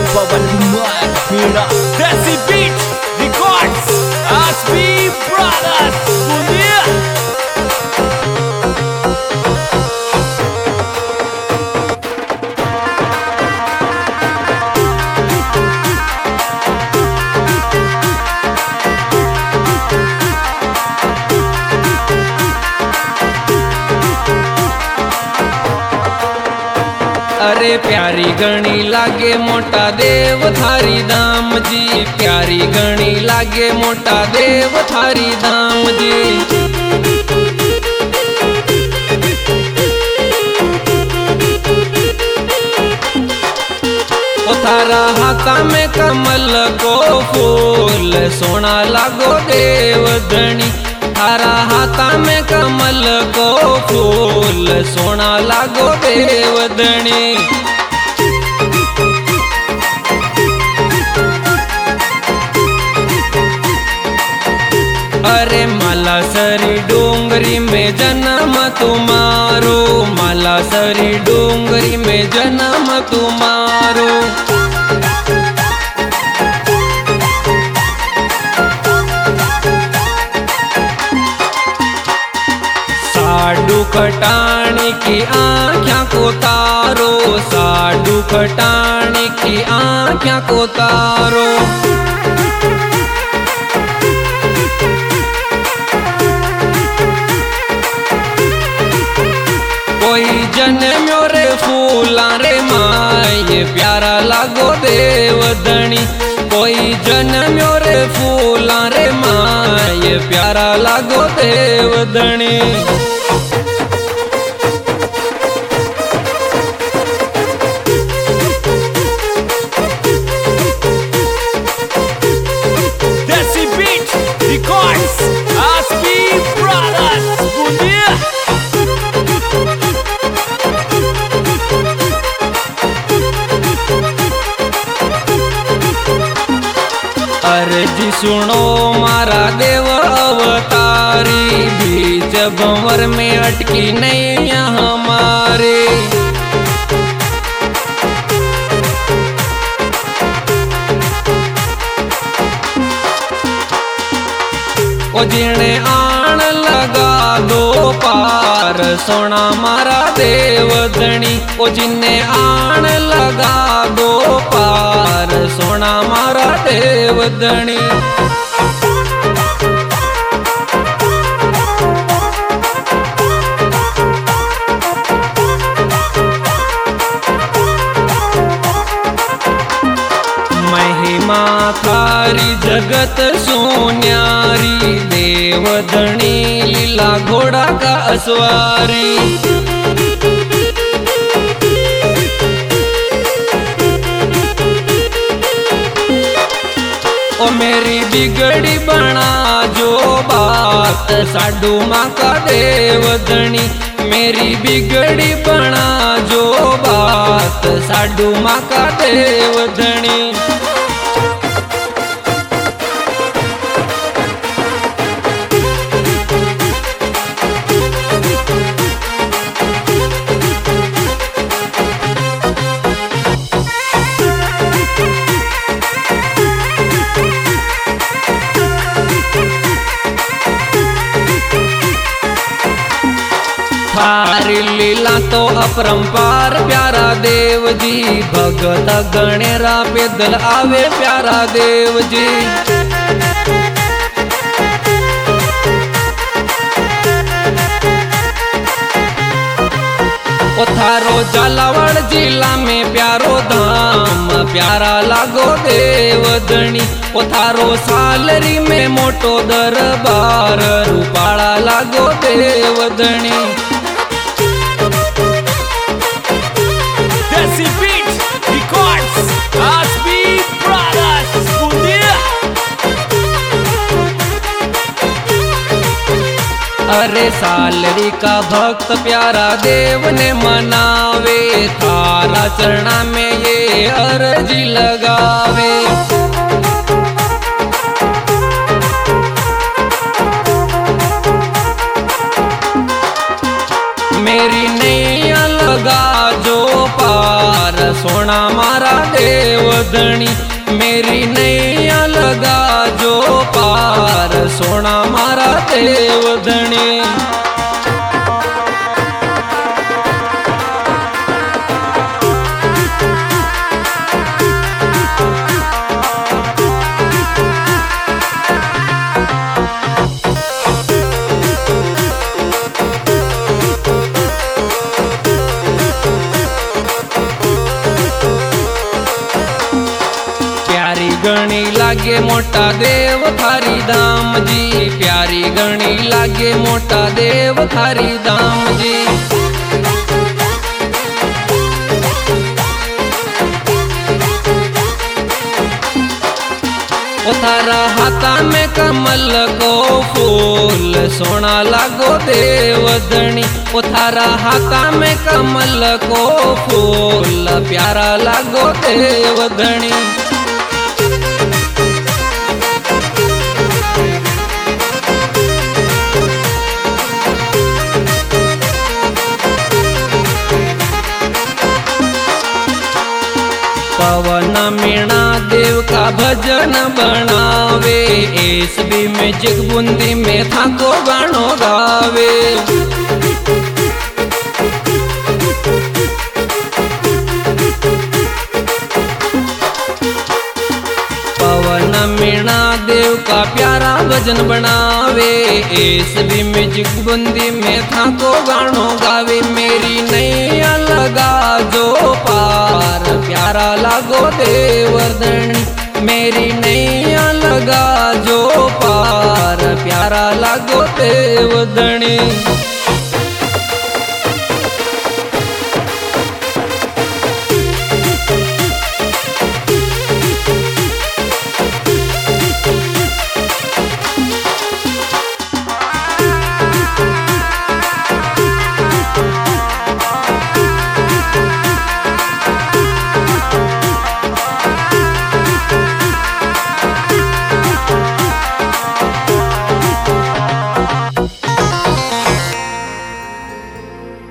पवन कुमार मेरा देसी beat records आसपी ब्रदर्स दुनिया। अरे प्यारी गणी लागे मोटा देव थारी धाम जी, प्यारी गणी लागे मोटा देव थारी धाम जी। ओ थारा हाथा में कमल को फूल सोना लागो देव धनी, थारा हाथा में कमल को फूल सोना लागो देव धनी। अरे मालासरी डोंगरी में जन्म तुम्हारो, मालासरी डोंगरी में जन्म तुम्हारो। साडू खटाणी की आँख्या को तारो, साडू खटाणी की आँख्या को तारो। कोई जन्म्यो रे फूला रे माए प्यारा लागो देव धनी, कोई जन्म्यो रे फूला रे माए प्यारा लागो देव धनी। देसी बीट रिकॉर्ड्स आसपी ब्रदर्स दुनिया। अर्जी सुनो मारा देव अवतारी, बीच भंवर में अटकी नहीं हमारे। ओ जिने आण लगा दो पार सोना मारा देव धनी, ओ जिने आण लगा दो पार सोना मारा देव धनी। महिमा थारी जगत सोन्यारी, देव धनी लीला घोड़ा का असवारी। ओ मेरी बिगड़ी बना जो बात साडू माँ का देव धनी, मेरी बिगड़ी बना जो बात साडू माँ का देव धनी। थारी लीला तो अपरंपार प्यारा देव जी, भगत गणेरा पैदल आवे प्यारा देव जी। ओ थारो झालावाड़ जिला में प्यारो धाम प्यारा लागो देव धनी, ओ थारो सालरी में मोटो दरबार रूपाला लागो देव धनी। देसी बीट रिकॉर्ड्स आसपी ब्रदर्स दुनिया। अरे सालरी का भक्त प्यारा देव ने मनावे, थारा चरणा में ये अर्जी लगावे। मेरी नैया लगा जो पार सोना मारा देव देवधनी मेरी नैया लगा जो पार सोना मारा देवधनी। प्यारी गणी लागे मोटा देव थारी धाम जी, प्यारी गणी लागे मोटा देव थारी धाम जी। ओ थारा हाथा में कमल को फूल सोना लागो देवधनी, ओ थारा हाथा में कमल को फूल प्यारा लागो देवधनी। पवन मीणा देव का भजन बनावे, एसबी म्यूजिक बूंदी में थाको गानो गावे। पवन मीणा देव का प्यारा भजन बनावे, एसबी म्यूजिक बूंदी में थाको गानो गावे। मेरी नैया लगा जो पार प्यारा लागो देवधनी, मेरी नैया लगा जो पार प्यारा लागो देवधनी।